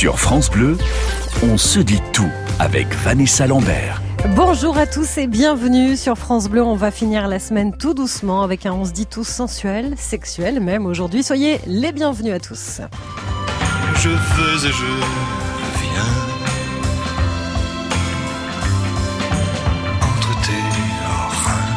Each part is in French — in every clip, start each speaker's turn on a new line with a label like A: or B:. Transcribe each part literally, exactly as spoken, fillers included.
A: Sur France Bleu, on se dit tout avec Vanessa Lambert.
B: Bonjour à tous et bienvenue sur France Bleu. On va finir la semaine tout doucement avec un on se dit tout sensuel, sexuel même aujourd'hui. Soyez les bienvenus à tous.
C: Je veux et je viens entre tes reins.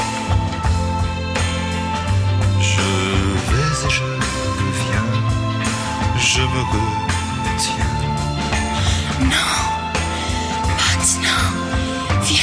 C: Je vais et je viens, je me retiens.
D: Non, maintenant, viens.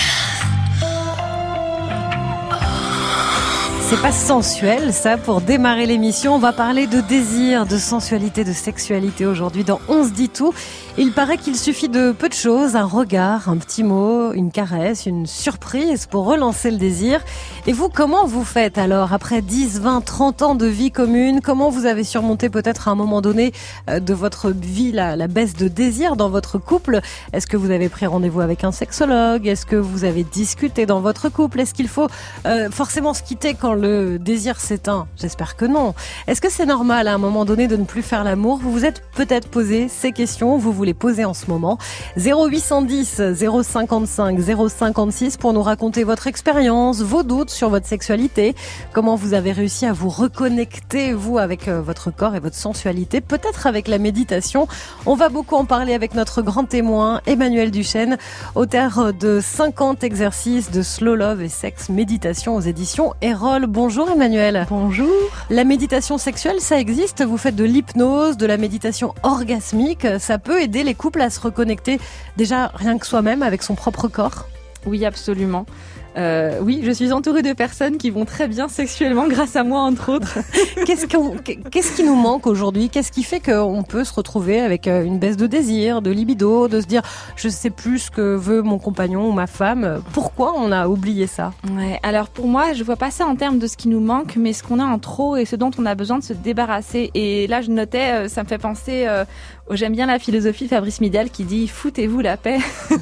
B: C'est pas sensuel, ça, pour démarrer l'émission. On va parler de désir, de sensualité, de sexualité aujourd'hui dans On se dit tout. Il paraît qu'il suffit de peu de choses, un regard, un petit mot, une caresse, une surprise pour relancer le désir. Et vous, comment vous faites alors, après dix, vingt, trente ans de vie commune? Comment vous avez surmonté peut-être à un moment donné de votre vie la, la baisse de désir dans votre couple? Est-ce que vous avez pris rendez-vous avec un sexologue? Est-ce que vous avez discuté dans votre couple? Est-ce qu'il faut euh, forcément se quitter quand le désir s'éteint? J'espère que non. Est-ce que c'est normal à un moment donné de ne plus faire l'amour? Vous vous êtes peut-être posé ces questions, vous vous les posez en ce moment. zéro huit cent dix, zéro cinquante-cinq, zéro cinquante-six pour nous raconter votre expérience, vos doutes sur votre sexualité, comment vous avez réussi à vous reconnecter, vous, avec votre corps et votre sensualité, peut-être avec la méditation. On va beaucoup en parler avec notre grand témoin, Emmanuel Duchesne, auteur de cinquante exercices de slow love et sexe méditation aux éditions Erol. Bonjour Emmanuel.
E: Bonjour.
B: La méditation sexuelle, ça existe? Vous faites de l'hypnose, de la méditation orgasmique. Ça peut aider les couples à se reconnecter déjà rien que soi-même avec son propre corps?
E: Oui, absolument. Euh, oui, je suis entourée de personnes qui vont très bien sexuellement grâce à moi, entre autres.
B: Qu'est-ce qu'on, qu'est-ce qui nous manque aujourd'hui? Qu'est-ce qui fait qu'on peut se retrouver avec une baisse de désir, de libido, de se dire je sais plus ce que veut mon compagnon ou ma femme? Pourquoi on a oublié ça?
E: Ouais, alors pour moi, je vois pas ça en termes de ce qui nous manque, mais ce qu'on a en trop et ce dont on a besoin de se débarrasser. Et là, je notais, ça me fait penser... Euh, J'aime bien la philosophie Fabrice Midal qui dit « foutez-vous la paix ».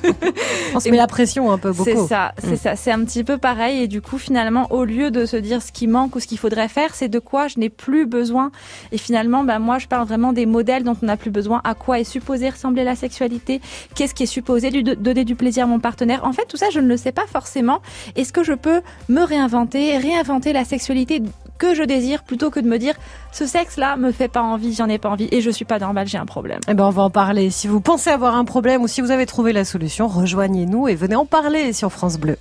B: On se met la pression un peu, beaucoup.
E: C'est ça, c'est mmh. ça. C'est un petit peu pareil. Et du coup, finalement, au lieu de se dire ce qui manque ou ce qu'il faudrait faire, c'est de quoi je n'ai plus besoin. Et finalement, bah, moi, je parle vraiment des modèles dont on n'a plus besoin. À quoi est supposée ressembler la sexualité? Qu'est-ce qui est supposé lui donner du plaisir à mon partenaire? En fait, tout ça, je ne le sais pas forcément. Est-ce que je peux me réinventer, réinventer la sexualité que je désire plutôt que de me dire ce sexe-là me fait pas envie, j'en ai pas envie et je suis pas normale, j'ai un problème.
B: Eh ben on va en parler. Si vous pensez avoir un problème ou si vous avez trouvé la solution, rejoignez-nous et venez en parler sur France Bleu.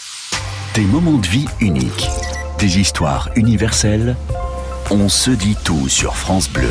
A: Des moments de vie uniques, des histoires universelles. On se dit tout sur France Bleu.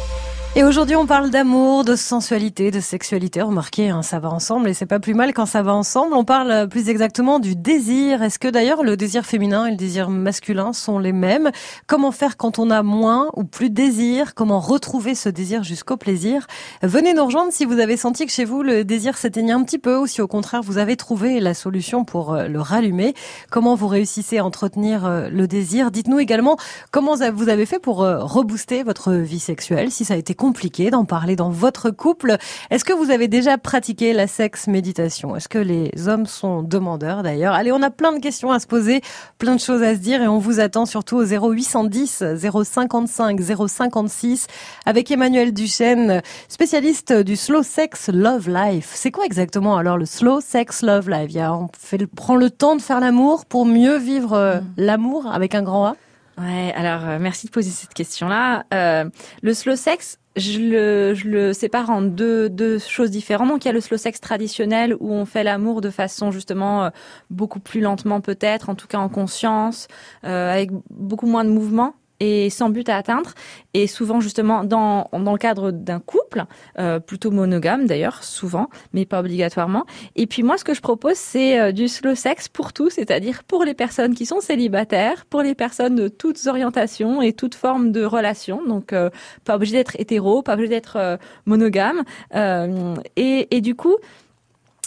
B: Et aujourd'hui, on parle d'amour, de sensualité, de sexualité. Remarquez, hein, ça va ensemble et c'est pas plus mal quand ça va ensemble. On parle plus exactement du désir. Est-ce que d'ailleurs le désir féminin et le désir masculin sont les mêmes? Comment faire quand on a moins ou plus de désir? Comment retrouver ce désir jusqu'au plaisir? Venez nous rejoindre si vous avez senti que chez vous le désir s'éteignait un petit peu ou si au contraire vous avez trouvé la solution pour le rallumer. Comment vous réussissez à entretenir le désir? Dites-nous également comment vous avez fait pour rebooster votre vie sexuelle, si ça a été compliqué d'en parler dans votre couple. Est-ce que vous avez déjà pratiqué la sexe méditation? Est-ce que les hommes sont demandeurs d'ailleurs? Allez, on a plein de questions à se poser, plein de choses à se dire et on vous attend surtout au zéro huit cent dix, zéro cinquante-cinq, zéro cinquante-six avec Emmanuel Duchesne, spécialiste du slow sex love life. C'est quoi exactement alors le slow sex love life? Il y a, on fait, prend le temps de faire l'amour pour mieux vivre euh, mmh. l'amour avec un grand A?
E: Ouais, alors euh, merci de poser cette question-là. Euh, le slow sex, je le, je le sépare en deux, deux choses différentes. Donc il y a le slow sex traditionnel où on fait l'amour de façon justement euh, beaucoup plus lentement peut-être, en tout cas en conscience, euh, avec beaucoup moins de mouvement et sans but à atteindre. Et souvent justement dans dans le cadre d'un couple, euh, plutôt monogame d'ailleurs, souvent, mais pas obligatoirement. Et puis moi, ce que je propose, c'est euh, du slow sex pour tous, c'est-à-dire pour les personnes qui sont célibataires, pour les personnes de toutes orientations et toutes formes de relations. Donc euh, pas obligé d'être hétéro, pas obligé d'être euh, monogame. Euh, et, et du coup,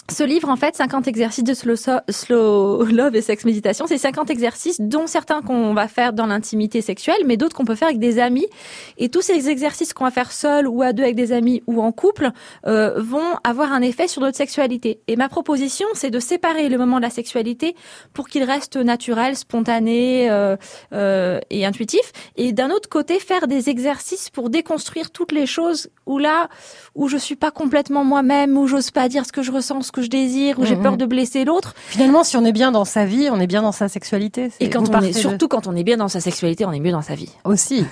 E: Ce livre, en fait, cinquante exercices de slow, so- slow love et sex méditation, c'est cinquante exercices dont certains qu'on va faire dans l'intimité sexuelle, mais d'autres qu'on peut faire avec des amis. Et tous ces exercices qu'on va faire seul ou à deux avec des amis ou en couple euh, vont avoir un effet sur notre sexualité. Et ma proposition, c'est de séparer le moment de la sexualité pour qu'il reste naturel, spontané euh, euh, et intuitif. Et d'un autre côté, faire des exercices pour déconstruire toutes les choses où là, où je suis pas complètement moi-même, où j'ose pas dire ce que je ressens, ce que je désire, où j'ai peur de blesser l'autre.
B: Finalement, si on est bien dans sa vie, on est bien dans sa sexualité.
E: Et quand on est, surtout de... quand on est bien dans sa sexualité, on est mieux dans sa vie.
B: Aussi.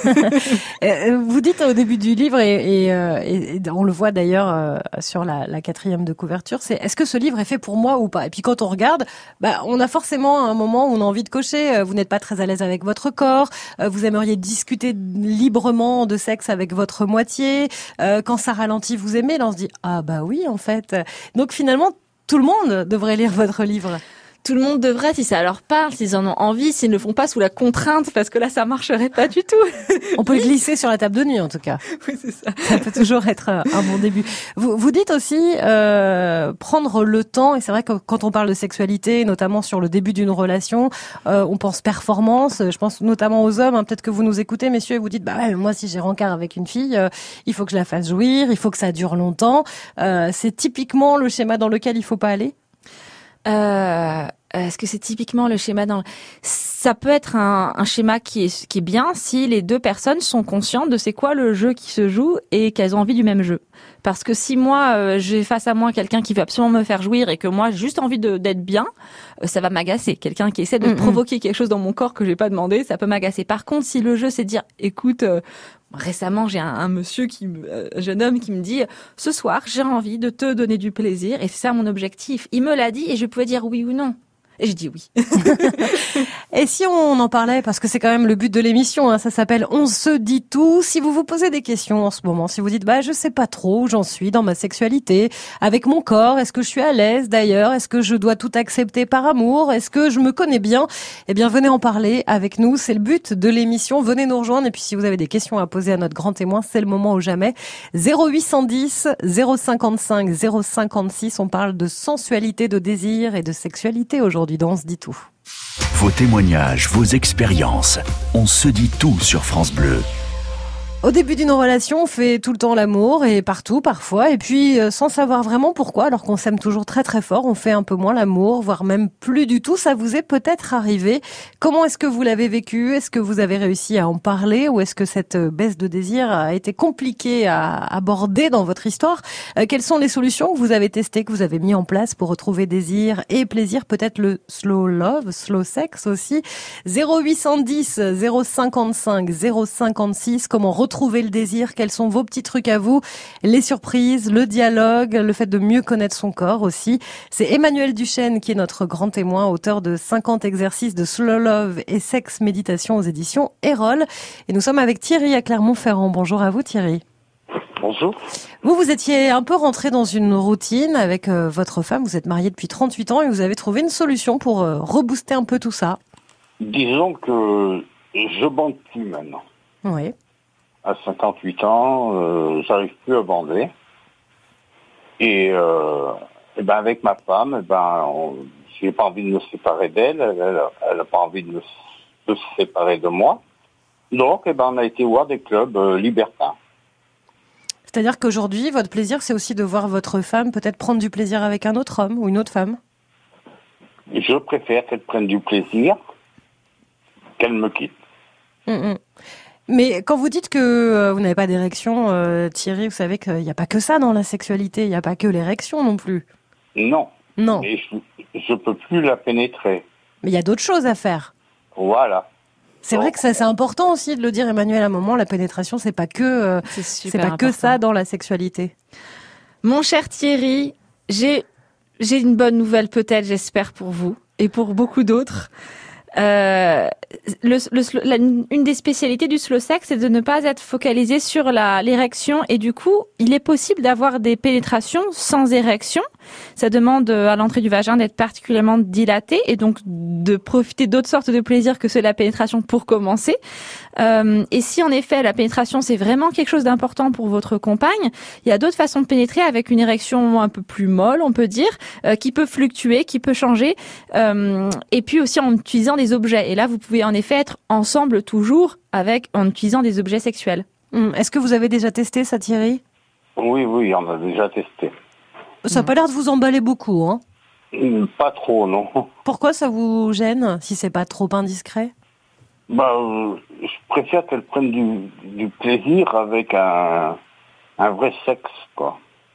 B: Vous dites au début du livre, et, et, et, et on le voit d'ailleurs euh, sur la, la quatrième de couverture, c'est est-ce que ce livre est fait pour moi ou pas? Et puis quand on regarde, bah, on a forcément un moment où on a envie de cocher. Euh, vous n'êtes pas très à l'aise avec votre corps, euh, vous aimeriez discuter librement de sexe avec votre moitié. Euh, quand ça ralentit, vous aimez. Là, on se dit ah bah oui en fait. Donc finalement, tout le monde devrait lire votre livre.
E: Tout le monde devrait, si ça leur parle, s'ils en ont envie, s'ils ne le font pas sous la contrainte, parce que là, ça marcherait pas du tout.
B: On peut le glisser sur la table de nuit, en tout cas.
E: Oui, c'est ça.
B: Ça peut toujours être un bon début. Vous, vous dites aussi euh, prendre le temps, et c'est vrai que quand on parle de sexualité, notamment sur le début d'une relation, euh, on pense performance. Je pense notamment aux hommes. Hein, peut-être que vous nous écoutez, messieurs, et vous dites, bah ouais, moi, si j'ai rencard avec une fille, euh, il faut que je la fasse jouir, il faut que ça dure longtemps. Euh, c'est typiquement le schéma dans lequel il faut pas aller.
E: Euh, est-ce que c'est typiquement le schéma dans le... Ça peut être un, un schéma qui est, qui est bien si les deux personnes sont conscientes de c'est quoi le jeu qui se joue et qu'elles ont envie du même jeu. Parce que si moi, euh, j'ai face à moi quelqu'un qui veut absolument me faire jouir et que moi, j'ai juste envie de, d'être bien, euh, ça va m'agacer. Quelqu'un qui essaie de mm-hmm. provoquer quelque chose dans mon corps que j'ai pas demandé, ça peut m'agacer. Par contre, si le jeu, c'est de dire, écoute... Euh, récemment, j'ai un, un monsieur, qui, euh, un jeune homme qui me dit « Ce soir, j'ai envie de te donner du plaisir et c'est ça mon objectif. » Il me l'a dit et je pouvais dire oui ou non. Et j'ai dit oui.
B: Et si on en parlait, parce que c'est quand même le but de l'émission, hein, ça s'appelle On se dit tout. Si vous vous posez des questions en ce moment, si vous dites bah je sais pas trop où j'en suis dans ma sexualité, avec mon corps, est-ce que je suis à l'aise d'ailleurs, est-ce que je dois tout accepter par amour, est-ce que je me connais bien, eh bien venez en parler avec nous. C'est le but de l'émission. Venez nous rejoindre et puis si vous avez des questions à poser à notre grand témoin, c'est le moment ou jamais. zéro huit cent dix, zéro cinquante-cinq, zéro cinquante-six. On parle de sensualité, de désir et de sexualité aujourd'hui. On se dit tout.
A: Vos témoignages, vos expériences, on se dit tout sur France Bleu.
B: Au début d'une relation, on fait tout le temps l'amour et partout parfois, et puis euh, sans savoir vraiment pourquoi, alors qu'on s'aime toujours très très fort, on fait un peu moins l'amour, voire même plus du tout. Ça vous est peut-être arrivé. Comment est-ce que vous l'avez vécu? Est-ce que vous avez réussi à en parler ou est-ce que cette baisse de désir a été compliquée à aborder dans votre histoire? euh, Quelles sont les solutions que vous avez testées, que vous avez mis en place pour retrouver désir et plaisir? Peut-être le slow love, slow sex aussi. zéro huit cent dix, zéro cinquante-cinq, zéro cinquante-six. Comment retrouver Trouver le désir, quels sont vos petits trucs à vous, les surprises, le dialogue, le fait de mieux connaître son corps aussi. C'est Emmanuel Duchesne qui est notre grand témoin, auteur de cinquante exercices de slow love et sex méditation aux éditions Erol. Et nous sommes avec Thierry à Clermont-Ferrand. Bonjour à vous Thierry.
F: Bonjour.
B: Vous, vous étiez un peu rentré dans une routine avec euh, votre femme, vous êtes marié depuis trente-huit ans et vous avez trouvé une solution pour euh, rebooster un peu tout ça.
F: Disons que je bande plus maintenant.
B: Oui.
F: À cinquante-huit ans, euh, j'arrive plus à bander. Et, euh, et ben avec ma femme, et ben, on, j'ai pas envie de me séparer d'elle, elle, elle a pas envie de, me, de se séparer de moi. Donc, et ben, on a été voir des clubs euh, libertins.
B: C'est-à-dire qu'aujourd'hui, votre plaisir, c'est aussi de voir votre femme peut-être prendre du plaisir avec un autre homme ou une autre femme?
F: Je préfère qu'elle prenne du plaisir, qu'elle me quitte.
B: Mmh, mmh. Mais quand vous dites que euh, vous n'avez pas d'érection, euh, Thierry, vous savez qu'il n'y a pas que ça dans la sexualité, il n'y a pas que l'érection non plus.
F: Non.
B: Non.
F: Et je ne peux plus la pénétrer.
B: Mais il y a d'autres choses à faire.
F: Voilà.
B: C'est Donc, vrai que ça, c'est important aussi de le dire, Emmanuel, à un moment, la pénétration, c'est pas que, euh, c'est, c'est pas important. Que ça dans la sexualité.
E: Mon cher Thierry, j'ai, j'ai une bonne nouvelle peut-être, j'espère pour vous et pour beaucoup d'autres. Euh, le, le, la, une des spécialités du slow sex, c'est de ne pas être focalisé sur la, l'érection et du coup, il est possible d'avoir des pénétrations sans érection Ça demande à l'entrée du vagin d'être particulièrement dilatée et donc de profiter d'autres sortes de plaisirs que ceux de la pénétration pour commencer. Euh, et si en effet la pénétration c'est vraiment quelque chose d'important pour votre compagne, il y a d'autres façons de pénétrer avec une érection un peu plus molle, on peut dire, euh, qui peut fluctuer, qui peut changer, euh, et puis aussi en utilisant des objets. Et là, vous pouvez en effet être ensemble toujours avec en utilisant des objets sexuels.
B: Hum, Est-ce que vous avez déjà testé ça, Thierry ?
F: Oui, oui, on a déjà testé.
B: Ça n'a pas l'air de vous emballer beaucoup, hein ?
F: Pas trop, non.
B: Pourquoi ça vous gêne, si c'est pas trop indiscret ?
F: Bah, euh, je préfère qu'elle prenne du, du plaisir avec un, un vrai sexe, quoi.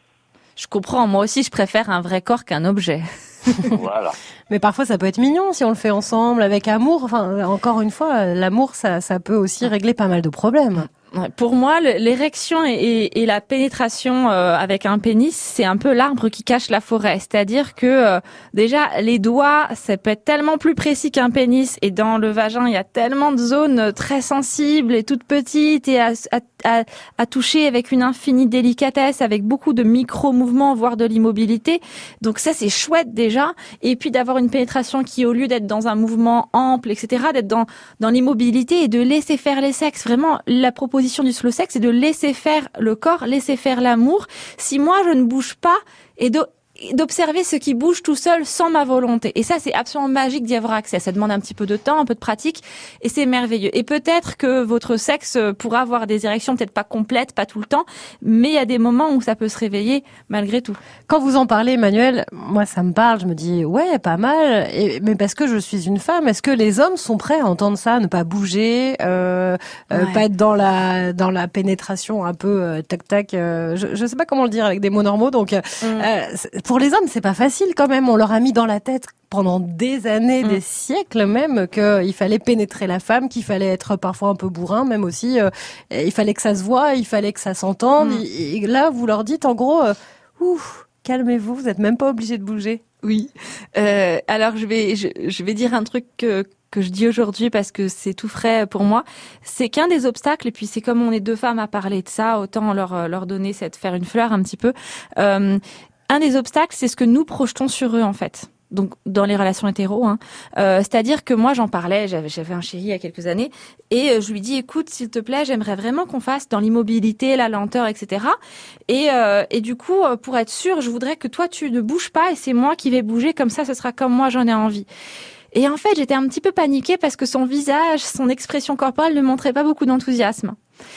E: Je comprends, moi aussi je préfère un vrai corps qu'un objet.
F: Voilà.
B: Mais parfois ça peut être mignon si on le fait ensemble, avec amour. Enfin, encore une fois, l'amour, ça, ça peut aussi régler pas mal de problèmes.
E: Ouais, pour moi, le, l'érection et, et, et la pénétration euh, avec un pénis, c'est un peu l'arbre qui cache la forêt. C'est-à-dire que euh, déjà, les doigts, ça peut être tellement plus précis qu'un pénis. Et dans le vagin, il y a tellement de zones très sensibles et toutes petites et à, à, à, à toucher avec une infinie délicatesse, avec beaucoup de micro-mouvements, voire de l'immobilité. Donc ça, c'est chouette déjà. Et puis d'avoir une pénétration qui, au lieu d'être dans un mouvement ample, et cetera, d'être dans, dans l'immobilité et de laisser faire les sexes. Vraiment, la proposition du slow sex, c'est de laisser faire le corps, laisser faire l'amour. Si moi, je ne bouge pas et de d'observer ce qui bouge tout seul sans ma volonté. Et ça, c'est absolument magique d'y avoir accès. Ça demande un petit peu de temps, un peu de pratique, et c'est merveilleux. Et peut-être que votre sexe pourra avoir des érections peut-être pas complètes, pas tout le temps, mais il y a des moments où ça peut se réveiller malgré tout.
B: Quand vous en parlez, Emmanuel, moi ça me parle, je me dis ouais, pas mal, et, mais parce que je suis une femme, est-ce que les hommes sont prêts à entendre ça, ne pas bouger, euh, euh,
E: ouais.
B: pas être dans la dans la pénétration un peu euh, tac tac, euh, je, je sais pas comment le dire avec des mots normaux, donc euh, mm. euh, pour les hommes, c'est pas facile quand même. On leur a mis dans la tête pendant des années, mmh. des siècles même, qu'il fallait pénétrer la femme, qu'il fallait être parfois un peu bourrin, même aussi. Euh, il fallait que ça se voie, il fallait que ça s'entende. Mmh. Et, et là, vous leur dites en gros, euh, ouf, calmez-vous, vous êtes même pas obligés de bouger.
E: Oui. Euh, alors je vais je, je vais dire un truc que que je dis aujourd'hui parce que c'est tout frais pour moi, c'est qu'un des obstacles, et puis c'est comme on est deux femmes à parler de ça, autant leur leur donner cette faire une fleur un petit peu. Euh, Un des obstacles, c'est ce que nous projetons sur eux, en fait. Donc, dans les relations hétéros, hein. Euh, c'est-à-dire que moi, j'en parlais, j'avais, j'avais un chéri il y a quelques années, et euh, je lui dis, écoute, s'il te plaît, j'aimerais vraiment qu'on fasse dans l'immobilité, la lenteur, et cetera. Et, euh, et du coup, pour être sûr, je voudrais que toi, tu ne bouges pas, et c'est moi qui vais bouger, comme ça, ce sera comme moi, j'en ai envie. Et en fait, j'étais un petit peu paniquée parce que son visage, son expression corporelle ne montrait pas beaucoup d'enthousiasme.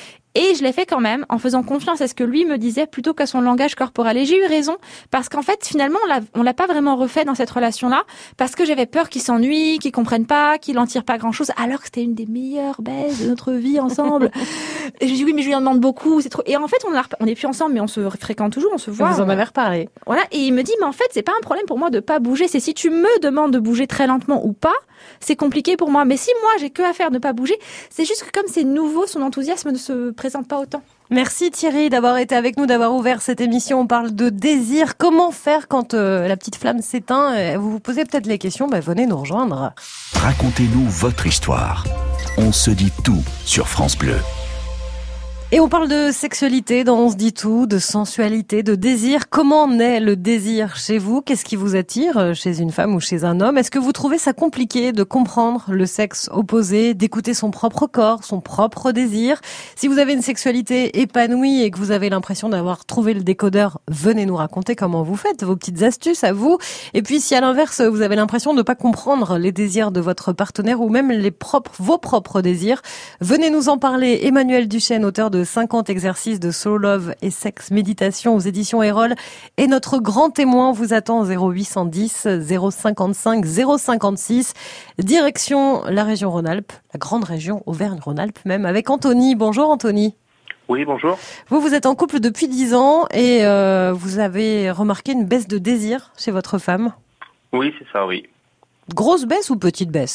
E: Et je l'ai fait quand même en faisant confiance à ce que lui me disait plutôt qu'à son langage corporel. Et j'ai eu raison parce qu'en fait, finalement, on l'a, on l'a pas vraiment refait dans cette relation-là parce que j'avais peur qu'il s'ennuie, qu'il comprenne pas, qu'il en tire pas grand-chose, alors que c'était une des meilleures baises de notre vie ensemble. Et je lui dis oui, mais je lui en demande beaucoup, c'est trop. Et en fait, on a, on est plus ensemble, mais on se fréquente toujours, on se voit.
B: Vous en avez reparlé.
E: Voilà. Et il me dit, mais en fait, c'est pas un problème pour moi de pas bouger. C'est si tu me demandes de bouger très lentement ou pas, c'est compliqué pour moi. Mais si moi, j'ai que à faire de pas bouger, c'est juste que comme c'est nouveau, son enthousiasme ne se présente pas autant.
B: Merci Thierry d'avoir été avec nous, d'avoir ouvert cette émission. On parle de désir. Comment faire quand euh, la petite flamme s'éteint ? Vous vous posez peut-être les questions, ben venez nous rejoindre.
A: Racontez-nous votre histoire. On se dit tout sur France Bleu.
B: Et on parle de sexualité dans On se dit tout, de sensualité, de désir. Comment naît le désir chez vous ? Qu'est-ce qui vous attire chez une femme ou chez un homme ? Est-ce que vous trouvez ça compliqué de comprendre le sexe opposé, d'écouter son propre corps, son propre désir ? Si vous avez une sexualité épanouie et que vous avez l'impression d'avoir trouvé le décodeur, venez nous raconter comment vous faites, vos petites astuces à vous. Et puis si à l'inverse, vous avez l'impression de ne pas comprendre les désirs de votre partenaire ou même les propres, vos propres désirs, venez nous en parler. Emmanuel Duchesne, auteur de cinquante exercices de slow love et sexe méditation aux éditions Erol, et notre grand témoin vous attend au zéro huit cent dix zéro cinquante-cinq zéro cinquante-six, direction la région Rhône-Alpes, la grande région Auvergne-Rhône-Alpes même, avec Anthony. Bonjour Anthony.
G: Oui, bonjour.
B: Vous, vous êtes en couple depuis dix ans et euh, vous avez remarqué une baisse de désir chez votre femme.
G: Oui, c'est ça, oui.
B: Grosse baisse ou petite baisse ?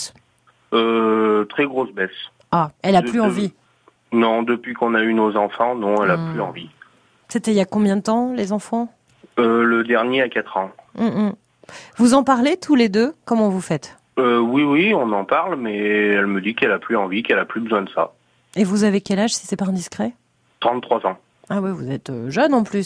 G: Euh, très grosse baisse.
B: Ah, elle a
G: De-
B: plus
G: de-
B: envie.
G: Non, depuis qu'on a eu nos enfants, non, elle a
B: Mmh.
G: plus envie.
B: C'était il y a combien de temps, les enfants ?
G: Euh, le dernier a quatre ans.
B: Hum, hum. Vous en parlez tous les deux ? Comment vous faites ?
G: Euh, oui, oui, on en parle, mais elle me dit qu'elle a plus envie, qu'elle a plus besoin de ça.
B: Et vous avez quel âge, si c'est pas indiscret ?
G: trente-trois ans.
B: Ah ouais, vous êtes euh, jeune en plus.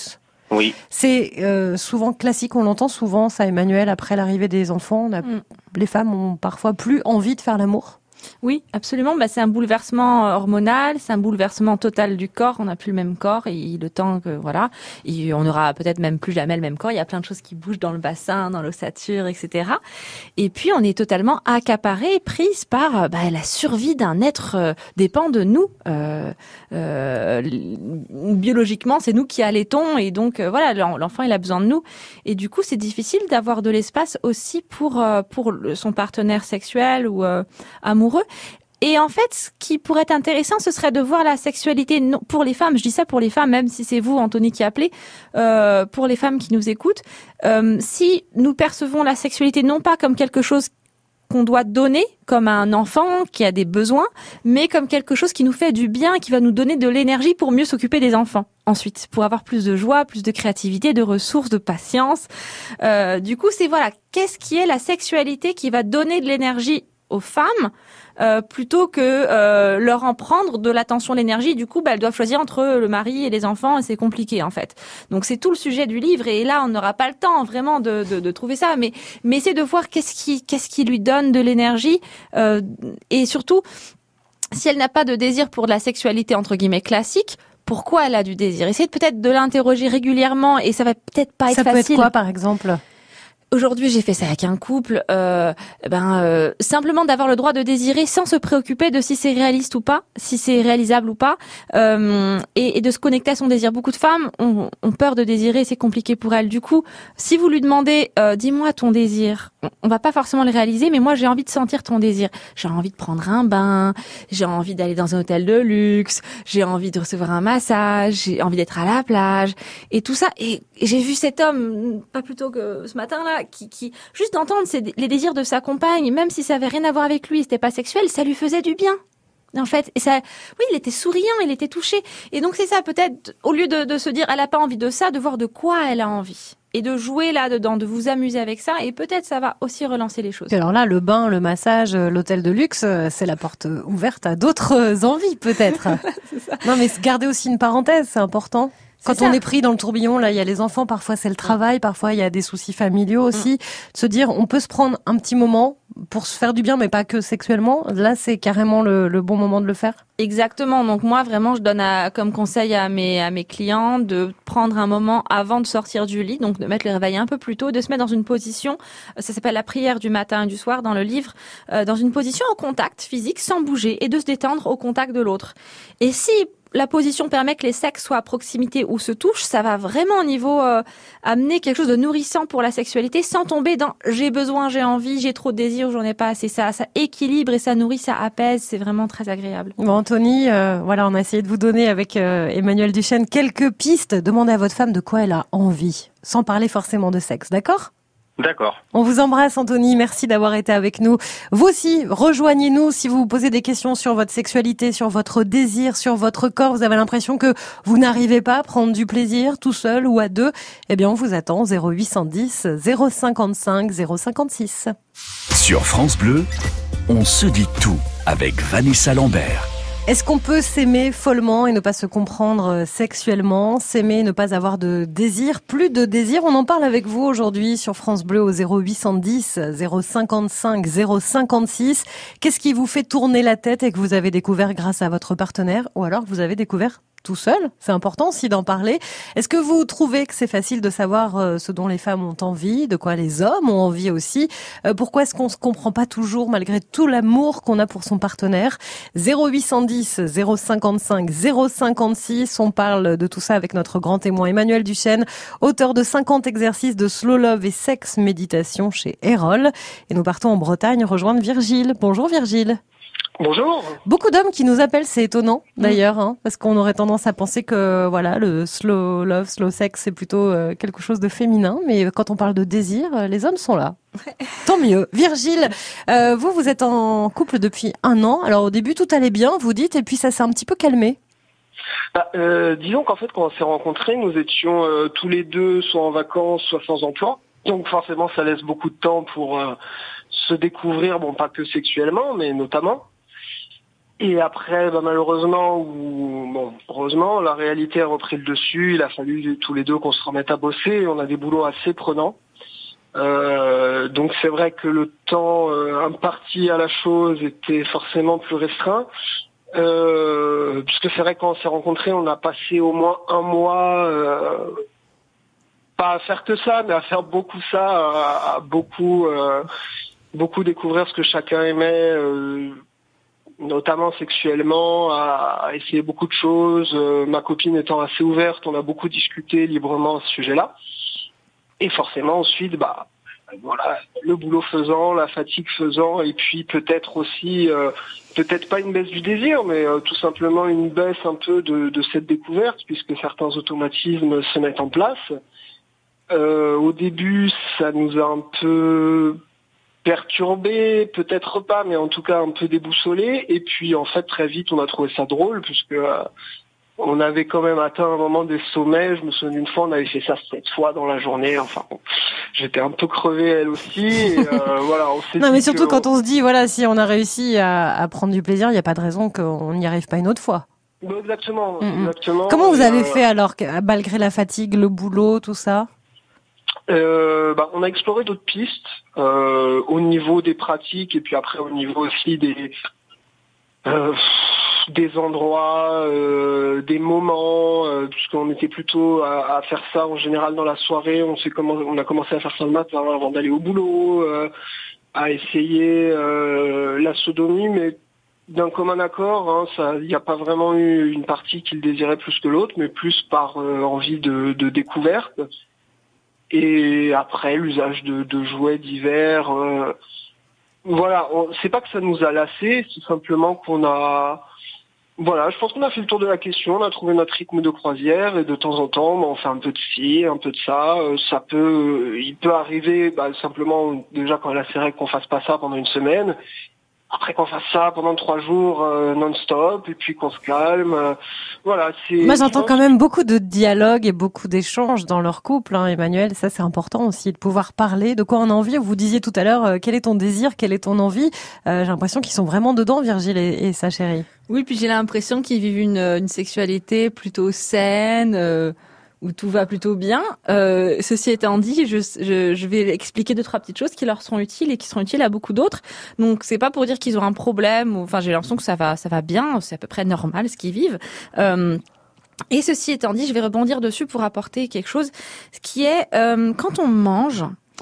G: Oui.
B: C'est euh, souvent classique, on l'entend souvent, ça, Emmanuel, après l'arrivée des enfants, on a, mm. les femmes ont parfois plus envie de faire l'amour.
E: Oui, absolument. Bah, c'est un bouleversement hormonal, c'est un bouleversement total du corps. On n'a plus le même corps et le temps que voilà, et on aura peut-être même plus jamais le même corps. Il y a plein de choses qui bougent dans le bassin, dans l'ossature, et cetera. Et puis on est totalement accaparé, prise par bah, la survie d'un être euh, dépend de nous. Euh, euh, biologiquement, c'est nous qui allaitons et donc euh, voilà, l'enfant il a besoin de nous. Et du coup, c'est difficile d'avoir de l'espace aussi pour euh, pour son partenaire sexuel ou euh, amoureux. Et en fait, ce qui pourrait être intéressant, ce serait de voir la sexualité non, pour les femmes. Je dis ça pour les femmes, même si c'est vous, Anthony, qui appelez, euh, pour les femmes qui nous écoutent. Euh, si nous percevons la sexualité non pas comme quelque chose qu'on doit donner, comme un enfant qui a des besoins, mais comme quelque chose qui nous fait du bien, qui va nous donner de l'énergie pour mieux s'occuper des enfants. Ensuite, pour avoir plus de joie, plus de créativité, de ressources, de patience. Euh, du coup, c'est voilà, qu'est-ce qui est la sexualité qui va donner de l'énergie aux femmes euh, plutôt que euh, leur en prendre de l'attention, l'énergie. Du coup, bah, elles doivent choisir entre le mari et les enfants et c'est compliqué en fait. Donc c'est tout le sujet du livre et là on n'aura pas le temps vraiment de, de, de trouver ça, mais mais c'est de voir qu'est-ce qui qu'est-ce qui lui donne de l'énergie euh, et surtout si elle n'a pas de désir pour de la sexualité entre guillemets classique. Pourquoi elle a du désir? Essayez peut-être de l'interroger régulièrement et ça va peut-être pas être
B: ça
E: facile.
B: Ça peut être quoi par exemple?
E: Aujourd'hui, j'ai fait ça avec un couple. Euh, ben euh, simplement d'avoir le droit de désirer sans se préoccuper de si c'est réaliste ou pas, si c'est réalisable ou pas, euh, et, et de se connecter à son désir. Beaucoup de femmes ont, ont peur de désirer, c'est compliqué pour elles. Du coup, si vous lui demandez, euh, dis-moi ton désir, on, on va pas forcément le réaliser, mais moi j'ai envie de sentir ton désir. J'ai envie de prendre un bain, j'ai envie d'aller dans un hôtel de luxe, j'ai envie de recevoir un massage, j'ai envie d'être à la plage, et tout ça. Et, et j'ai vu cet homme, pas plus tôt que ce matin-là, Qui, qui, juste d'entendre ses, les désirs de sa compagne, même si ça avait rien à voir avec lui, c'était pas sexuel, ça lui faisait du bien. En fait, et ça, oui, il était souriant, il était touché. Et donc c'est ça, peut-être, au lieu de, de se dire, elle a pas envie de ça, de voir de quoi elle a envie. Et de jouer là-dedans, de vous amuser avec ça, et peut-être ça va aussi relancer les choses.
B: Et alors là, le bain, le massage, l'hôtel de luxe, c'est la porte ouverte à d'autres envies, peut-être.
E: C'est ça.
B: Non, mais garder aussi une parenthèse, c'est important. Quand
E: C'est
B: on
E: ça.
B: est pris dans le tourbillon, là, il y a les enfants, parfois c'est le travail, parfois il y a des soucis familiaux aussi. Mm. De se dire, on peut se prendre un petit moment pour se faire du bien, mais pas que sexuellement. Là, c'est carrément le, le bon moment de le faire.
E: Exactement. Donc moi, vraiment, je donne à, comme conseil à mes à mes clients de prendre un moment avant de sortir du lit, donc de mettre le réveil un peu plus tôt, de se mettre dans une position, ça s'appelle la prière du matin et du soir dans le livre, euh, dans une position en contact physique, sans bouger, et de se détendre au contact de l'autre. Et si la position permet que les sexes soient à proximité ou se touchent, ça va vraiment au niveau euh, amener quelque chose de nourrissant pour la sexualité sans tomber dans j'ai besoin, j'ai envie, j'ai trop de désir, j'en ai pas assez. Ça, ça équilibre et ça nourrit, ça apaise, c'est vraiment très agréable.
B: Bon, Anthony, euh, voilà, on a essayé de vous donner avec euh, Emmanuel Duchesne quelques pistes. Demandez à votre femme de quoi elle a envie, sans parler forcément de sexe, d'accord ?
G: D'accord.
B: On vous embrasse, Anthony. Merci d'avoir été avec nous. Vous aussi, rejoignez-nous si vous vous posez des questions sur votre sexualité, sur votre désir, sur votre corps. Vous avez l'impression que vous n'arrivez pas à prendre du plaisir tout seul ou à deux. Eh bien, on vous attend zéro huit cent dix, zéro cinquante-cinq, zéro cinquante-six.
A: Sur France Bleu, on se dit tout avec Vanessa Lambert.
B: Est-ce qu'on peut s'aimer follement et ne pas se comprendre sexuellement, s'aimer et ne pas avoir de désir, plus de désir? On en parle avec vous aujourd'hui sur France Bleu au zéro huit cent dix, zéro cinquante-cinq, zéro cinquante-six. Qu'est-ce qui vous fait tourner la tête et que vous avez découvert grâce à votre partenaire ou alors que vous avez découvert tout seul? C'est important aussi d'en parler. Est-ce que vous trouvez que c'est facile de savoir ce dont les femmes ont envie, de quoi les hommes ont envie aussi? Pourquoi est-ce qu'on se comprend pas toujours malgré tout l'amour qu'on a pour son partenaire? zéro huit cent dix, zéro cinquante-cinq, zéro cinquante-six. On parle de tout ça avec notre grand témoin Emmanuel Duchesne, auteur de cinquante exercices de slow love et sexe méditation chez Erol. Et nous partons en Bretagne rejoindre Virgile. Bonjour Virgile.
H: Bonjour.
B: Beaucoup d'hommes qui nous appellent, c'est étonnant d'ailleurs, hein, parce qu'on aurait tendance à penser que voilà, le slow love, slow sex, c'est plutôt euh, quelque chose de féminin, mais quand on parle de désir, les hommes sont là. Ouais. Tant mieux. Virgile, euh, vous, vous êtes en couple depuis un an. Alors au début, tout allait bien, vous dites, et puis ça s'est un petit peu calmé.
H: Bah, euh, disons qu'en fait, quand on s'est rencontrés, nous étions euh, tous les deux soit en vacances, soit sans emploi. Donc forcément, ça laisse beaucoup de temps pour euh, se découvrir, bon, pas que sexuellement, mais notamment. Et après, bah, malheureusement, ou bon, heureusement, la réalité a repris le dessus. Il a fallu tous les deux qu'on se remette à bosser. On a des boulots assez prenants. Euh, donc c'est vrai que le temps euh, imparti à la chose était forcément plus restreint. Euh, puisque c'est vrai que quand on s'est rencontrés, on a passé au moins un mois, euh, pas à faire que ça, mais à faire beaucoup ça, à, à beaucoup, euh, beaucoup découvrir ce que chacun aimait. Euh, notamment sexuellement, à, à essayer beaucoup de choses. Euh, ma copine étant assez ouverte, on a beaucoup discuté librement à ce sujet-là. Et forcément, ensuite, bah, voilà, le boulot faisant, la fatigue faisant, et puis peut-être aussi, euh, peut-être pas une baisse du désir, mais euh, tout simplement une baisse un peu de, de cette découverte, puisque certains automatismes se mettent en place. Euh, au début, ça nous a un peu perturbé, peut-être pas, mais en tout cas un peu déboussolé. Et puis en fait très vite on a trouvé ça drôle puisque euh, on avait quand même atteint un moment des sommets. Je me souviens d'une fois on avait fait ça sept fois dans la journée. Enfin bon, j'étais un peu crevé elle aussi. Et, euh, voilà, on s'est
B: non
H: dit
B: mais surtout
H: que...
B: quand on se dit voilà si on a réussi à, à prendre du plaisir, il n'y a pas de raison qu'on n'y arrive pas une autre fois.
H: Bah, exactement,
B: mmh.
H: exactement.
B: Comment vous
H: et,
B: avez
H: euh...
B: fait alors malgré la fatigue, le boulot, tout ça?
H: Euh, bah, on a exploré d'autres pistes euh, au niveau des pratiques et puis après au niveau aussi des euh, des endroits, euh, des moments, euh, puisqu'on était plutôt à, à faire ça en général dans la soirée. On sait comment on a commencé à faire ça le matin avant d'aller au boulot, euh, à essayer euh, la sodomie, mais d'un commun accord. Hein, ça, il n'y a pas vraiment eu une partie qui le désirait plus que l'autre, mais plus par euh, envie de, de découverte. Et après, l'usage de, de jouets divers. Euh, voilà, on, c'est pas que ça nous a lassés, c'est simplement qu'on a... Voilà, je pense qu'on a fait le tour de la question, on a trouvé notre rythme de croisière et de temps en temps, bah, on fait un peu de ci, un peu de ça. Euh, ça peut, il peut arriver bah, simplement déjà quand elle a ses règles qu'on fasse pas ça pendant une semaine. Après qu'on fasse ça pendant trois jours euh, non-stop et puis qu'on se calme. Euh, voilà, c'est.
B: Moi, j'entends quand même beaucoup de dialogue et beaucoup d'échanges dans leur couple, hein, Emmanuel. Ça, c'est important aussi de pouvoir parler de quoi on a envie. Vous disiez tout à l'heure, euh, quel est ton désir, quelle est ton envie. Euh, j'ai l'impression qu'ils sont vraiment dedans, Virgile et, et sa chérie.
E: Oui, puis j'ai l'impression qu'ils vivent une, une sexualité plutôt saine. Euh... où tout va plutôt bien. Euh, ceci étant dit, je, je, je vais expliquer deux, trois petites choses qui leur seront utiles et qui seront utiles à beaucoup d'autres. Donc, c'est pas pour dire qu'ils ont un problème. Ou, enfin, j'ai l'impression que ça va, ça va bien. C'est à peu près normal ce qu'ils vivent. Euh, et ceci étant dit, je vais rebondir dessus pour apporter quelque chose, ce qui est euh, quand on mange.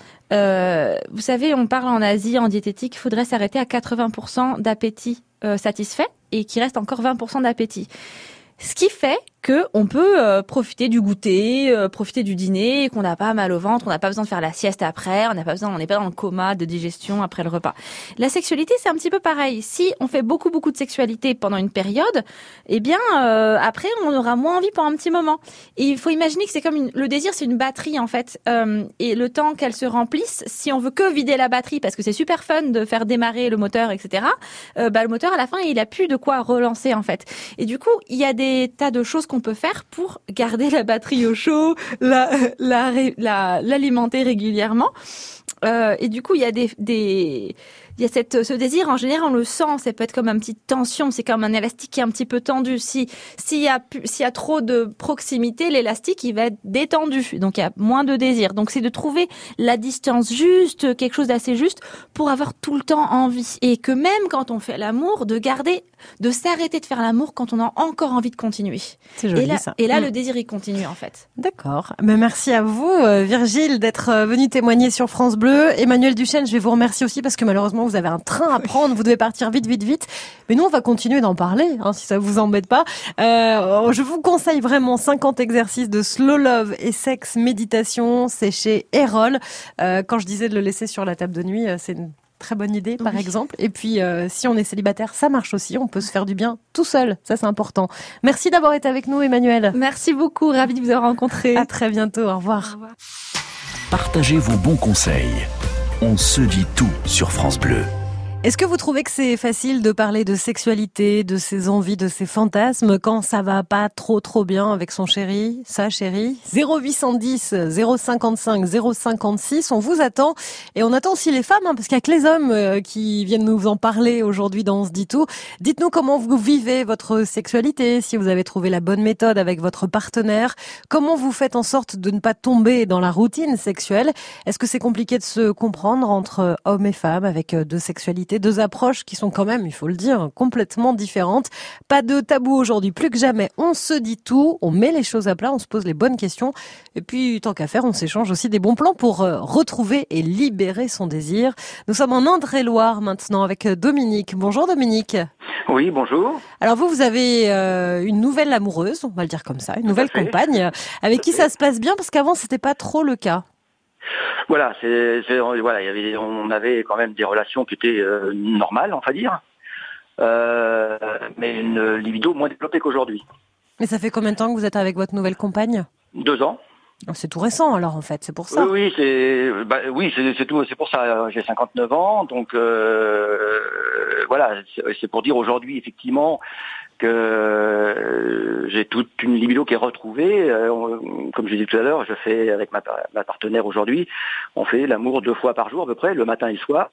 E: Euh, vous savez, on parle en Asie, en diététique, il faudrait s'arrêter à quatre-vingts pour cent d'appétit euh, satisfait et qu'il reste encore vingt pour cent d'appétit. Ce qui fait que on peut euh, profiter du goûter, euh, profiter du dîner, qu'on n'a pas mal au ventre, on n'a pas besoin de faire la sieste après, on n'a pas besoin, on n'est pas dans le coma de digestion après le repas. La sexualité, c'est un petit peu pareil. Si on fait beaucoup beaucoup de sexualité pendant une période, eh bien euh, après on aura moins envie pendant un petit moment. Et il faut imaginer que c'est comme une, le désir, c'est une batterie en fait. Euh, et le temps qu'elle se remplisse, si on veut que vider la batterie, parce que c'est super fun de faire démarrer le moteur, et cetera. Euh, bah le moteur à la fin, il a plus de quoi relancer en fait. Et du coup, il y a des tas de choses qu'on peut faire pour garder la batterie au chaud, la, la, la, l'alimenter régulièrement. Euh, et du coup, il y a des, des, il y a cette, ce désir, en général, on le sent, ça peut être comme une petite tension, c'est comme un élastique qui est un petit peu tendu. Si, s'il y a, s'il y a trop de proximité, l'élastique, il va être détendu. Donc, il y a moins de désir. Donc, c'est de trouver la distance juste, quelque chose d'assez juste pour avoir tout le temps envie. Et que même quand on fait l'amour, de garder, de s'arrêter de faire l'amour quand on a encore envie de continuer.
B: C'est joli,
E: et là,
B: ça.
E: Et là,
B: mmh.
E: le désir, il continue, en fait.
B: D'accord. Mais merci à vous, Virgile, d'être venu témoigner sur France Bleu. Emmanuel Duchesne, je vais vous remercier aussi parce que malheureusement, vous avez un train à prendre, vous devez partir vite, vite, vite. Mais nous, on va continuer d'en parler, hein, si ça vous embête pas. Euh, je vous conseille vraiment cinquante exercices de slow love et sexe méditation. C'est chez Erol. Euh, quand je disais de le laisser sur la table de nuit, c'est une très bonne idée, par oui. exemple. Et puis, euh, si on est célibataire, ça marche aussi. On peut se faire du bien tout seul. Ça, c'est important. Merci d'avoir été avec nous, Emmanuel.
E: Merci beaucoup. Ravie de vous avoir rencontré.
B: À très bientôt. Au revoir. Au revoir.
A: Partagez vos bons conseils. On se dit tout sur France Bleu.
B: Est-ce que vous trouvez que c'est facile de parler de sexualité, de ses envies, de ses fantasmes quand ça va pas trop trop bien avec son chéri, sa chérie? zéro huit cent dix, zéro cinquante-cinq, zéro cinquante-six, on vous attend. Et on attend aussi les femmes, hein, parce qu'il y a que les hommes euh, qui viennent nous en parler aujourd'hui dans On se dit tout. Dites-nous comment vous vivez votre sexualité, si vous avez trouvé la bonne méthode avec votre partenaire, comment vous faites en sorte de ne pas tomber dans la routine sexuelle. Est-ce que c'est compliqué de se comprendre entre hommes et femmes avec deux sexualités, deux approches qui sont quand même, il faut le dire, complètement différentes? Pas de tabou aujourd'hui, plus que jamais. On se dit tout, on met les choses à plat, on se pose les bonnes questions. Et puis, tant qu'à faire, on s'échange aussi des bons plans pour retrouver et libérer son désir. Nous sommes en Indre-et-Loire maintenant avec Dominique. Bonjour Dominique.
I: Oui, bonjour.
B: Alors vous, vous avez euh, une nouvelle amoureuse, on va le dire comme ça, une nouvelle compagne, avec qui ça se passe bien, parce qu'avant, c'était pas trop le cas.
I: Voilà, c'est, c'est voilà, il y avait, on avait quand même des relations qui étaient euh, normales, on va dire, euh, mais une libido moins développée qu'aujourd'hui.
B: Mais ça fait combien de temps que vous êtes avec votre nouvelle compagne?
I: Deux ans.
B: C'est tout récent alors en fait, c'est pour ça.
I: Oui, oui, c'est, bah, oui, c'est, c'est tout, c'est pour ça. J'ai cinquante-neuf ans, donc euh, voilà, c'est, c'est pour dire aujourd'hui effectivement que euh, j'ai toute une libido qui est retrouvée. Euh, on, comme je l'ai dit tout à l'heure, je fais avec ma, ma partenaire aujourd'hui, on fait l'amour deux fois par jour à peu près, le matin et le soir.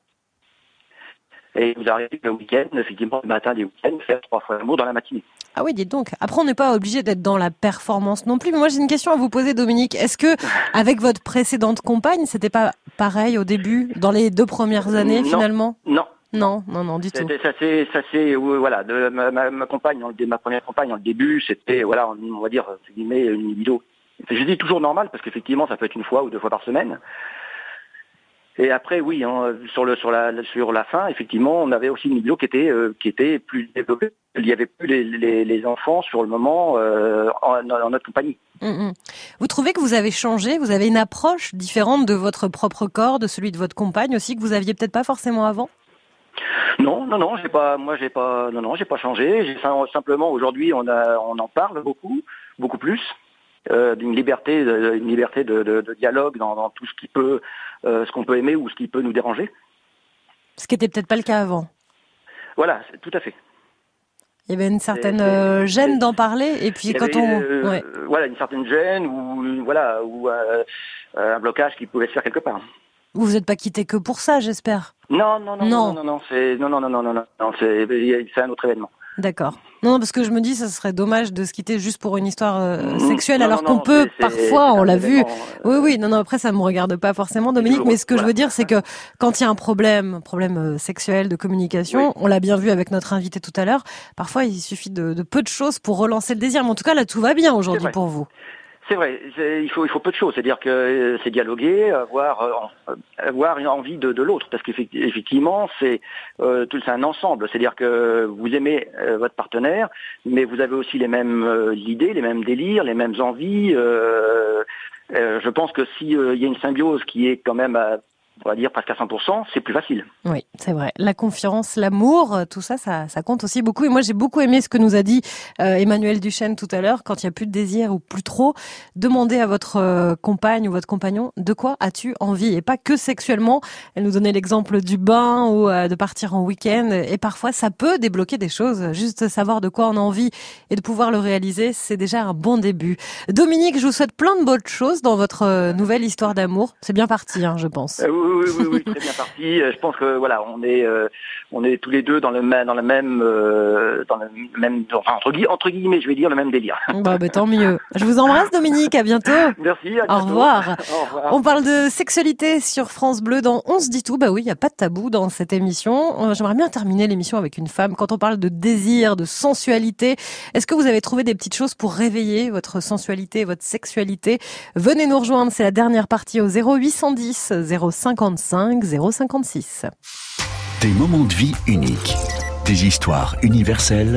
I: Et vous arrivez le week-end, effectivement, le matin des week-ends, faire trois fois l'amour dans la matinée.
B: Ah oui, dites donc. Après, on n'est pas obligé d'être dans la performance non plus. Mais moi, j'ai une question à vous poser, Dominique. Est-ce que, avec votre précédente compagne, c'était pas pareil au début, dans les deux premières années,
I: non,
B: finalement?
I: Non.
B: Non, non, non, du tout.
I: Ça c'est, ça c'est, voilà, de ma, ma, ma compagne, ma première compagne, en début, c'était, voilà, on, on va dire, entre guillemets, une libido. Je dis toujours normal parce qu'effectivement, ça peut être une fois ou deux fois par semaine. Et après, oui, hein, sur le, sur la, sur la fin, effectivement, on avait aussi une libido qui était, euh, qui était plus développée. Il y avait plus les, les, les enfants sur le moment euh, en, en notre compagnie.
B: Mmh. Vous trouvez que vous avez changé? Vous avez une approche différente de votre propre corps, de celui de votre compagne aussi, que vous aviez peut-être pas forcément avant?
I: Non, non, non, j'ai pas, moi j'ai pas, non, non, j'ai pas changé. J'ai simplement aujourd'hui, on a, on en parle beaucoup, beaucoup plus, euh, d'une liberté, une liberté de, de, de dialogue dans, dans tout ce qui peut, euh, ce qu'on peut aimer ou ce qui peut nous déranger. Ce
B: qui était peut-être pas le cas avant.
I: Voilà, tout à fait.
B: Il y avait une certaine euh, gêne d'en parler, et puis quand
I: avait,
B: on,
I: euh,
B: ouais.
I: voilà, une certaine gêne ou voilà, ou euh, un blocage qui pouvait se faire quelque part.
B: Vous vous êtes pas quitté que pour ça, j'espère.
I: Non, non, non, non, non, non, non, c'est non, non, non, non, non, non, non, c'est c'est un autre événement.
B: D'accord. Non, parce que je me dis, ça serait dommage de se quitter juste pour une histoire euh, sexuelle,
I: non,
B: alors
I: non,
B: qu'on
I: non,
B: peut
I: c'est,
B: parfois,
I: c'est
B: on l'a vu.
I: Euh...
B: Oui, oui. Non, non. Après, ça me regarde pas forcément, Dominique. Mais ce que voilà. je veux dire, c'est que quand il y a un problème, un problème sexuel, de communication, oui. on l'a bien vu avec notre invité tout à l'heure. Parfois, il suffit de, de peu de choses pour relancer le désir. Mais en tout cas, là, tout va bien aujourd'hui pour vous.
I: C'est vrai, c'est, il faut il faut peu de choses, c'est-à-dire que euh, c'est dialoguer, avoir euh, avoir une envie de, de l'autre, parce qu'effectivement c'est euh, tout c'est un ensemble, c'est-à-dire que vous aimez euh, votre partenaire, mais vous avez aussi les mêmes euh, idées, les mêmes délires, les mêmes envies. Euh, euh, je pense que si euh, il y a une symbiose qui est quand même à, on va dire presque à cent pour cent, c'est plus facile.
B: Oui, c'est vrai. La confiance, l'amour, tout ça, ça, ça compte aussi beaucoup. Et moi, j'ai beaucoup aimé ce que nous a dit euh, Emmanuel Duchesne tout à l'heure. Quand il n'y a plus de désir ou plus trop, demandez à votre euh, compagne ou votre compagnon de quoi as-tu envie, et pas que sexuellement. Elle nous donnait l'exemple du bain ou euh, de partir en week-end. Et parfois, ça peut débloquer des choses. Juste savoir de quoi on a envie et de pouvoir le réaliser, c'est déjà un bon début. Dominique, je vous souhaite plein de bonnes choses dans votre euh, nouvelle histoire d'amour. C'est bien parti, hein, je pense.
I: Euh, Oui, oui, oui, très bien parti. Je pense que voilà, on est, euh, on est tous les deux dans le même, dans le même, euh, dans le même, enfin, entre, gui- entre guillemets, je vais dire le même délire.
B: Bah, bah, tant mieux. Je vous embrasse, Dominique. À bientôt.
I: Merci. À bientôt.
B: Au revoir.
I: Au revoir.
B: On parle de sexualité sur France Bleu dans On se dit tout. Bah oui, il y a pas de tabou dans cette émission. Euh, j'aimerais bien terminer l'émission avec une femme. Quand on parle de désir, de sensualité, est-ce que vous avez trouvé des petites choses pour réveiller votre sensualité, votre sexualité? Venez nous rejoindre. C'est la dernière partie au zéro huit cent dix, zéro cinquante-cinq, zéro cinquante-six.
A: Des moments de vie uniques, des histoires universelles.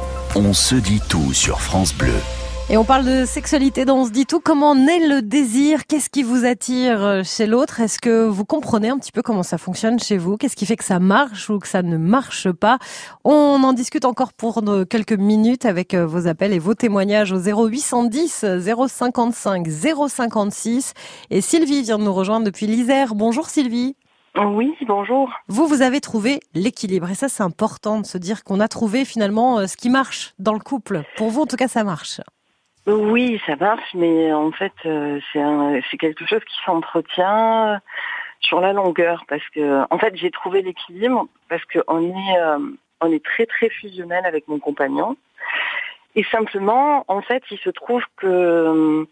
A: On se dit tout sur France Bleu.
B: Et on parle de sexualité dans On se dit tout. Comment naît le désir? Qu'est-ce qui vous attire chez l'autre? Est-ce que vous comprenez un petit peu comment ça fonctionne chez vous? Qu'est-ce qui fait que ça marche ou que ça ne marche pas? On en discute encore pour quelques minutes avec vos appels et vos témoignages au zéro huit cent dix, zéro cinquante-cinq, zéro cinquante-six. Et Sylvie vient de nous rejoindre depuis l'Isère. Bonjour Sylvie.
J: Oui, bonjour.
B: Vous, vous avez trouvé l'équilibre. Et ça, c'est important de se dire qu'on a trouvé finalement ce qui marche dans le couple. Pour vous, en tout cas, ça marche.
J: Oui, ça marche, mais en fait, c'est, un, c'est quelque chose qui s'entretient sur la longueur. Parce que, en fait, j'ai trouvé l'équilibre parce qu'on est, euh, on est très, très fusionnel avec mon compagnon. Et simplement, en fait, il se trouve que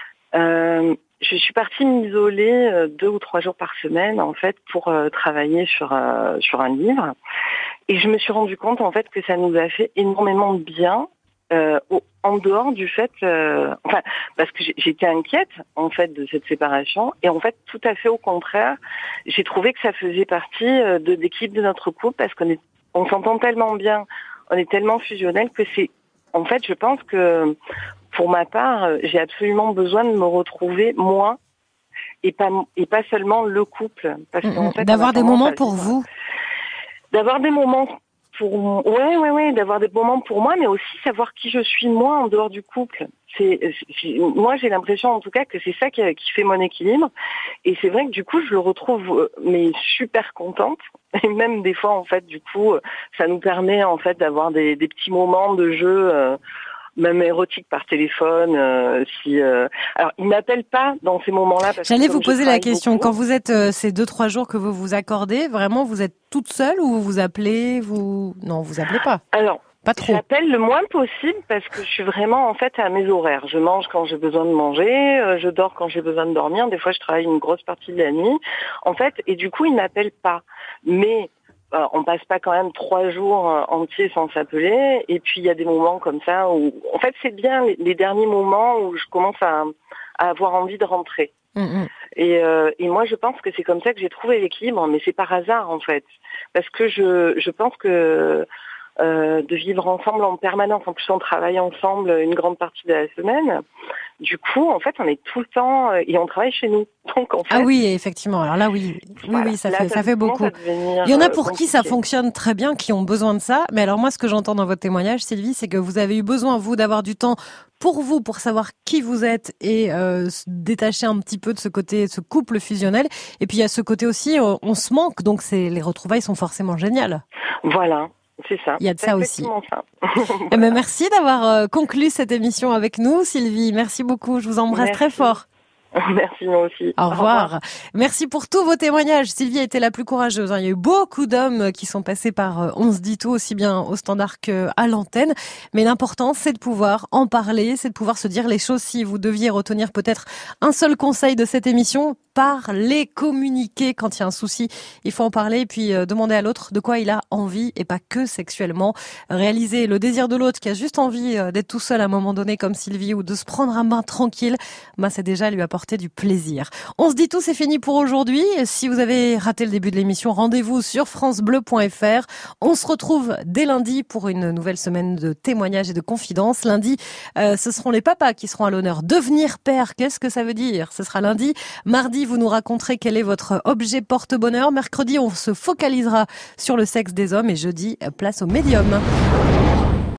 J: euh, je suis partie m'isoler deux ou trois jours par semaine, en fait, pour euh, travailler sur euh, sur un livre. Et je me suis rendu compte, en fait, que ça nous a fait énormément de bien, euh, au, en dehors du fait, euh, enfin, parce que j'étais inquiète, en fait, de cette séparation. Et en fait, tout à fait au contraire, j'ai trouvé que ça faisait partie de l'équilibre de notre couple, parce qu'on est, on s'entend tellement bien, on est tellement fusionnel que c'est, en fait, je pense que pour ma part, j'ai absolument besoin de me retrouver moi et pas et pas seulement le couple, parce qu'en fait,
B: d'avoir des moments pour vous,
J: d'avoir des moments pour ouais ouais ouais, d'avoir des moments pour moi, mais aussi savoir qui je suis moi en dehors du couple. C'est, c'est moi j'ai l'impression en tout cas que c'est ça qui, qui fait mon équilibre, et c'est vrai que du coup je le retrouve mais super contente, et même des fois en fait du coup ça nous permet en fait d'avoir des, des petits moments de jeu. Euh, même érotique par téléphone. Euh, si euh... alors, il m'appelle pas dans ces moments-là. Parce
B: J'allais
J: que
B: vous poser la question.
J: Beaucoup,
B: quand vous êtes euh, ces deux trois jours que vous vous accordez, vraiment, vous êtes toute seule ou vous vous appelez, vous non, vous appelez pas.
J: Alors.
B: Pas trop.
J: J'appelle le moins possible parce que je suis vraiment en fait à mes horaires. Je mange quand j'ai besoin de manger, euh, je dors quand j'ai besoin de dormir. Des fois, je travaille une grosse partie de la nuit. En fait, et du coup, il m'appelle pas. Mais euh, on passe pas quand même trois jours euh, entiers sans s'appeler. Et puis il y a des moments comme ça où, en fait, c'est bien les, les derniers moments où je commence à, à avoir envie de rentrer.
B: Mmh.
J: Et, euh, et moi, je pense que c'est comme ça que j'ai trouvé l'équilibre, mais c'est par hasard en fait, parce que je, je pense que Euh, de vivre ensemble en permanence. En plus, on travaille ensemble une grande partie de la semaine. Du coup, en fait, on est tout le temps euh, et on travaille chez nous. Donc, en fait,
B: ah oui, effectivement. Alors là, oui, oui,
J: voilà.
B: oui, ça
J: là,
B: fait ça, ça fait beaucoup. Il y en a pour
J: euh,
B: qui ça fonctionne très bien, qui ont besoin de ça. Mais alors moi, ce que j'entends dans votre témoignage, Sylvie, c'est que vous avez eu besoin vous d'avoir du temps pour vous, pour savoir qui vous êtes et euh, se détacher un petit peu de ce côté, ce couple fusionnel. Et puis il y a ce côté aussi, on, on se manque, donc c'est les retrouvailles sont forcément géniales.
J: Voilà. C'est ça.
B: Il y a de ça aussi.
J: Ça.
B: Voilà. Eh ben, merci d'avoir euh, conclu cette émission avec nous, Sylvie. Merci beaucoup. Je vous embrasse
J: merci.
B: très fort.
J: Merci, moi aussi.
B: Au revoir. Au revoir. Merci pour tous vos témoignages. Sylvie a été la plus courageuse. Il y a eu beaucoup d'hommes qui sont passés par On se dit tout, aussi bien au standard qu'à l'antenne. Mais l'important, c'est de pouvoir en parler, c'est de pouvoir se dire les choses. Si vous deviez retenir peut-être un seul conseil de cette émission, parler, communiquer quand il y a un souci. Il faut en parler et puis euh, demander à l'autre de quoi il a envie et pas que sexuellement. Réaliser le désir de l'autre qui a juste envie euh, d'être tout seul à un moment donné comme Sylvie ou de se prendre un bain tranquille, bah, c'est déjà lui apporter du plaisir. On se dit tout, c'est fini pour aujourd'hui. Si vous avez raté le début de l'émission, rendez-vous sur francebleu point fr. On se retrouve dès lundi pour une nouvelle semaine de témoignages et de confidences. Lundi, euh, ce seront les papas qui seront à l'honneur. Devenir père, qu'est-ce que ça veut dire? Ce sera lundi. Mardi, vous nous raconterez quel est votre objet porte-bonheur. Mercredi, on se focalisera sur le sexe des hommes et jeudi, place au médium.